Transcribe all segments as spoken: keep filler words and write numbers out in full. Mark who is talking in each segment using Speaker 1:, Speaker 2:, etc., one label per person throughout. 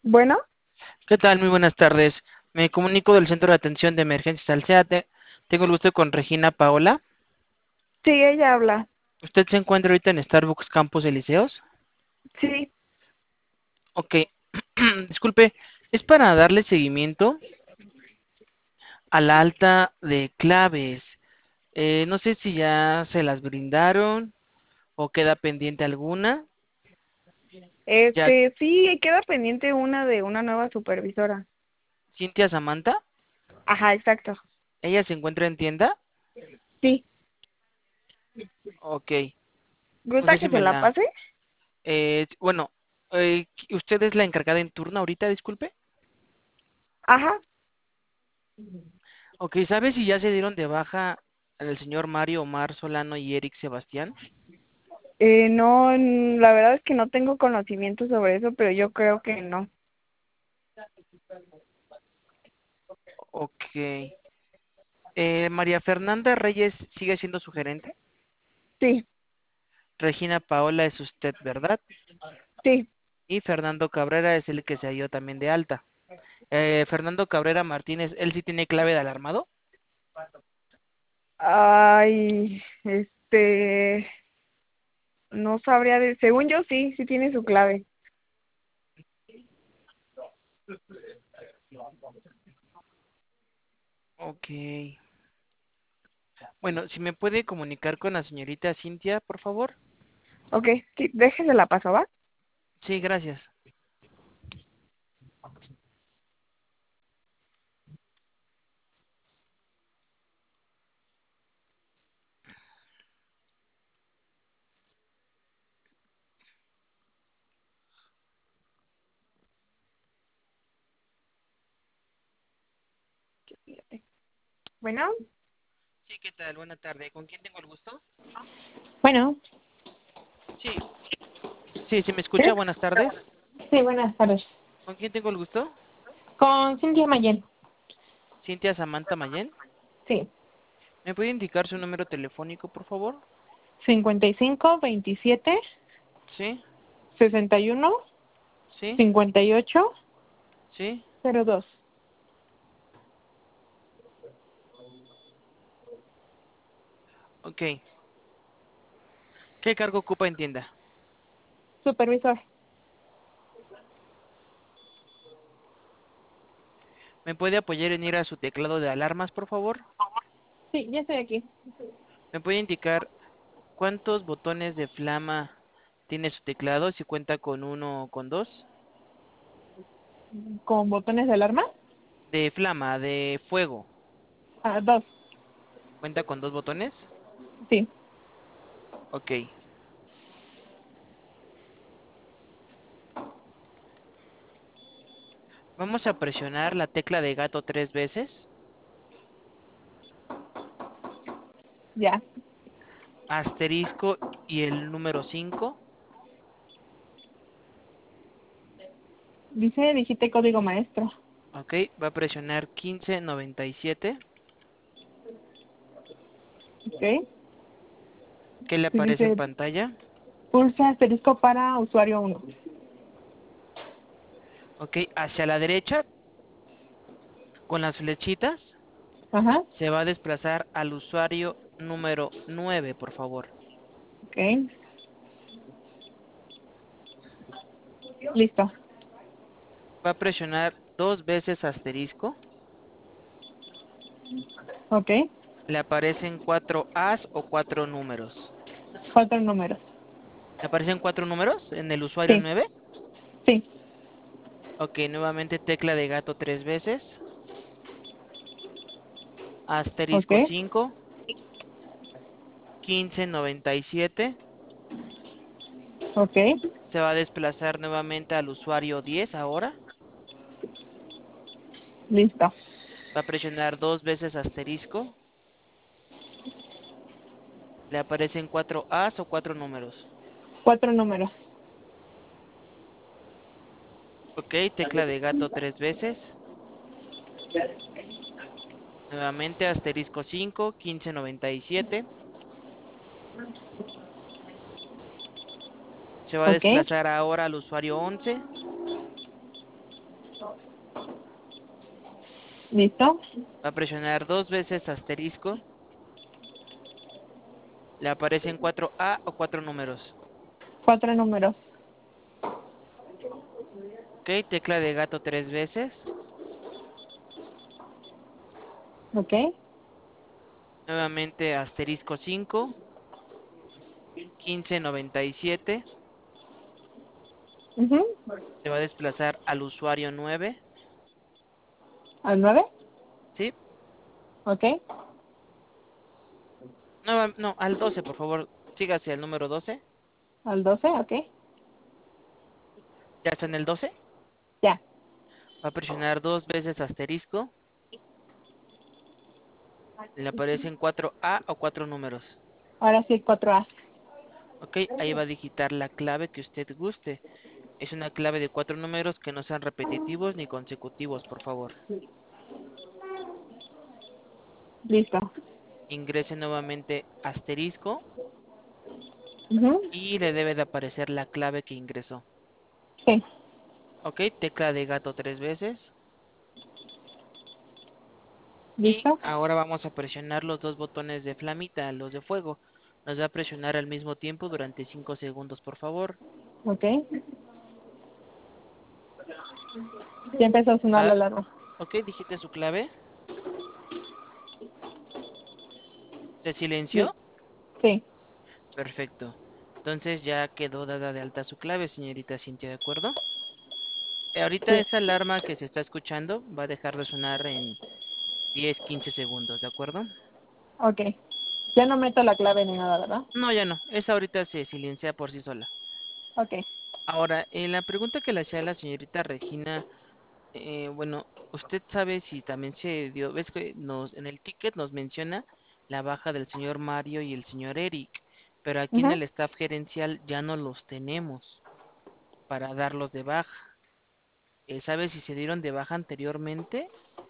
Speaker 1: Bueno,
Speaker 2: ¿Qué tal? Muy buenas tardes. Me comunico del Centro de Atención de Emergencias al SEATE. Tengo el gusto con Regina Paola.
Speaker 1: sí, ella habla.
Speaker 2: ¿Usted se encuentra ahorita en Starbucks Campus Elíseos?
Speaker 1: Sí,
Speaker 2: Ok. Disculpe, es para darle seguimiento a la alta de claves. Eh, no sé si ya se las brindaron o queda pendiente alguna. Ya,
Speaker 1: este, sí, queda pendiente una de una nueva supervisora.
Speaker 2: Cintia Samantha,
Speaker 1: Ajá, exacto.
Speaker 2: ella se encuentra en tienda.
Speaker 1: Sí,
Speaker 2: Ok. No
Speaker 1: ¿gusta
Speaker 2: sé si
Speaker 1: que se
Speaker 2: me
Speaker 1: la
Speaker 2: la...
Speaker 1: pase?
Speaker 2: Eh, bueno, eh, ¿usted es la encargada en turno ahorita? Disculpe.
Speaker 1: Ajá.
Speaker 2: Ok, ¿sabes si ya se dieron de baja el señor Mario Omar Solano y Eric Sebastián?
Speaker 1: Eh, no, n- la verdad es que no tengo conocimiento sobre eso, pero yo creo que no.
Speaker 2: Ok. Eh, María Fernanda Reyes sigue siendo su gerente.
Speaker 1: Sí,
Speaker 2: Regina Paola es usted, ¿verdad?
Speaker 1: sí.
Speaker 2: Y Fernando Cabrera es el que se halló también de alta. Eh, Fernando Cabrera Martínez, ¿él sí tiene clave de alarmado?
Speaker 1: Ay, este, no sabría de, según yo sí, sí tiene su clave.
Speaker 2: Ok. Bueno, si me puede comunicar con la señorita Cintia, por favor.
Speaker 1: Ok, sí, déjese la paso, ¿va?
Speaker 2: Sí, gracias.
Speaker 1: Bueno,
Speaker 2: Sí, ¿qué tal? Buena tarde. ¿Con quién tengo el gusto?
Speaker 1: bueno,
Speaker 2: Sí, sí, ¿sí me
Speaker 1: ¿sí?
Speaker 2: escucha? Buenas tardes.
Speaker 1: Sí, buenas tardes.
Speaker 2: ¿Con quién tengo el gusto?
Speaker 1: Con Cintia Mayen.
Speaker 2: Cintia Samantha Mayen.
Speaker 1: Sí.
Speaker 2: ¿Me puede indicar su número telefónico, por favor?
Speaker 1: cincuenta y cinco, veintisiete,
Speaker 2: Sí,
Speaker 1: sesenta y uno,
Speaker 2: sí,
Speaker 1: cincuenta y ocho,
Speaker 2: sí.
Speaker 1: cero dos.
Speaker 2: Ok. ¿Qué cargo ocupa en tienda?
Speaker 1: Supervisor.
Speaker 2: ¿Me puede apoyar en ir a su teclado de alarmas, por favor?
Speaker 1: Sí, ya estoy aquí.
Speaker 2: ¿Me puede indicar cuántos botones de flama tiene su teclado? Si cuenta con uno o con dos.
Speaker 1: ¿Con botones de alarma?
Speaker 2: De flama, de fuego.
Speaker 1: Ah, dos.
Speaker 2: ¿Cuenta con dos botones?
Speaker 1: Sí.
Speaker 2: Ok. Vamos a presionar la tecla de gato tres veces.
Speaker 1: Ya.
Speaker 2: Asterisco y el número cinco.
Speaker 1: Dice, dijiste código maestro.
Speaker 2: Ok. Va a presionar quince noventa y siete.
Speaker 1: Ok.
Speaker 2: ¿Qué le
Speaker 1: Sí,
Speaker 2: aparece en
Speaker 1: dice,
Speaker 2: pantalla?
Speaker 1: pulsa asterisco para usuario uno.
Speaker 2: Ok. Hacia la derecha, con las flechitas,
Speaker 1: Ajá.
Speaker 2: se va a desplazar al usuario número nueve, por favor.
Speaker 1: Ok. Listo.
Speaker 2: Va a presionar dos veces asterisco.
Speaker 1: Ok.
Speaker 2: Le aparecen cuatro As o cuatro números.
Speaker 1: Cuatro números.
Speaker 2: ¿Le aparecen cuatro números en el usuario
Speaker 1: Sí.
Speaker 2: nueve?
Speaker 1: Sí.
Speaker 2: Ok, nuevamente tecla de gato tres veces.
Speaker 1: Ok.
Speaker 2: Asterisco cinco. quince noventa y siete.
Speaker 1: Ok.
Speaker 2: Se va a desplazar nuevamente al usuario diez ahora.
Speaker 1: Listo.
Speaker 2: Va a presionar dos veces asterisco. Le aparecen cuatro As o cuatro números.
Speaker 1: Cuatro números.
Speaker 2: Ok, tecla de gato tres veces. Nuevamente asterisco cinco, quince noventa y siete. Se va a
Speaker 1: Ok.
Speaker 2: desplazar ahora al usuario once.
Speaker 1: ¿Listo?
Speaker 2: Va a presionar dos veces asterisco. Le aparecen cuatro A o cuatro números.
Speaker 1: Cuatro números.
Speaker 2: Ok, tecla de gato tres veces.
Speaker 1: Ok.
Speaker 2: Nuevamente asterisco cinco. quince noventa y siete.
Speaker 1: Uh-huh.
Speaker 2: Se va a desplazar al usuario nueve.
Speaker 1: ¿Al nueve?
Speaker 2: ¿Sí?
Speaker 1: Ok.
Speaker 2: Nueva- no, al doce, por favor. Sígase al número doce.
Speaker 1: ¿Al doce? Ok.
Speaker 2: ¿Ya está en el doce?
Speaker 1: Ya.
Speaker 2: Va a presionar dos veces asterisco. Le aparecen cuatro A o cuatro números.
Speaker 1: Ahora sí, cuatro A.
Speaker 2: Ok, ahí va a digitar la clave que usted guste. Es una clave de cuatro números que no sean repetitivos ni consecutivos, por favor.
Speaker 1: Listo.
Speaker 2: Ingrese nuevamente asterisco
Speaker 1: Uh-huh.
Speaker 2: y le debe de aparecer la clave que ingresó.
Speaker 1: Sí.
Speaker 2: Ok, tecla de gato tres veces. Y
Speaker 1: ¿Listo?
Speaker 2: ahora vamos a presionar los dos botones de flamita, los de fuego. Nos va a presionar al mismo tiempo durante cinco segundos, por favor.
Speaker 1: Ok. Ya empezó a sonar la
Speaker 2: Va,
Speaker 1: alarma.
Speaker 2: ok, digite su clave. ¿Se
Speaker 1: Sí.
Speaker 2: silenció?
Speaker 1: Sí.
Speaker 2: Perfecto. Entonces ya quedó dada de alta su clave, señorita Cintia, ¿de acuerdo? Eh, Ahorita
Speaker 1: Sí.
Speaker 2: esa alarma que se está escuchando va a dejar de sonar en diez, quince segundos, ¿de acuerdo?
Speaker 1: Ok. Ya no meto la clave ni nada, ¿verdad?
Speaker 2: No, ya no. Esa ahorita se silencia por sí sola.
Speaker 1: Ok.
Speaker 2: Ahora, en la pregunta que le hacía la señorita Regina, eh, bueno, usted sabe si también se dio, ves que nos, en el ticket nos menciona la baja del señor Mario y el señor Eric, pero aquí en
Speaker 1: Uh-huh.
Speaker 2: el staff gerencial ya no los tenemos para darlos de baja. Eh, ¿sabe si se dieron de baja anteriormente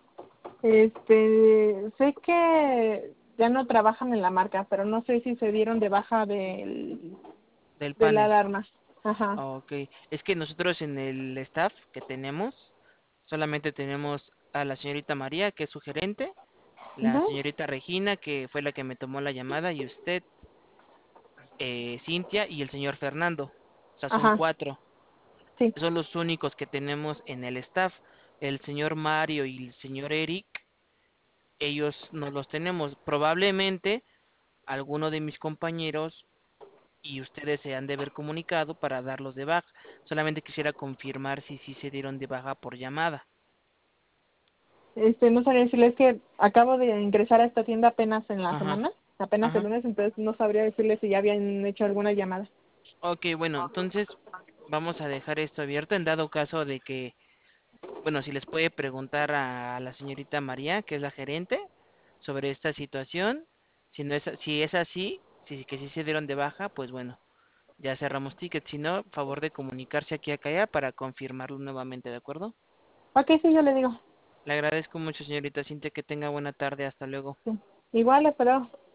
Speaker 1: Este, sé que ya no trabajan en la marca, pero no sé si se dieron de baja del,
Speaker 2: del
Speaker 1: de la
Speaker 2: panel?
Speaker 1: alarma. Ajá.
Speaker 2: Ok, es que nosotros en el staff que tenemos, solamente tenemos a la señorita María, que es su gerente, la
Speaker 1: Uh-huh.
Speaker 2: señorita Regina, que fue la que me tomó la llamada, y usted, eh, Cintia, y el señor Fernando. O sea, son
Speaker 1: Ajá.
Speaker 2: cuatro.
Speaker 1: Sí.
Speaker 2: Son los únicos que tenemos en el staff. El señor Mario y el señor Eric, ellos no los tenemos. Probablemente alguno de mis compañeros y ustedes se han de haber comunicado para darlos de baja. Solamente quisiera confirmar si sí se dieron de baja por llamada.
Speaker 1: Este, no sabría decirles que acabo de ingresar a esta tienda apenas en la
Speaker 2: Ajá,
Speaker 1: semana, apenas el
Speaker 2: ajá.
Speaker 1: lunes, entonces no sabría decirles si ya habían hecho alguna llamada.
Speaker 2: Ok, bueno, entonces vamos a dejar esto abierto en dado caso de que, bueno, si les puede preguntar a la señorita María, que es la gerente, sobre esta situación. Si no es, si es así, si que sí se dieron de baja, pues bueno, ya cerramos ticket. Si no, favor de comunicarse aquí a Calla para confirmarlo nuevamente, ¿de acuerdo?
Speaker 1: Ok, sí, yo le digo.
Speaker 2: Le agradezco mucho, señorita Cintia, que tenga buena tarde. Hasta luego.
Speaker 1: Sí. Igual, pero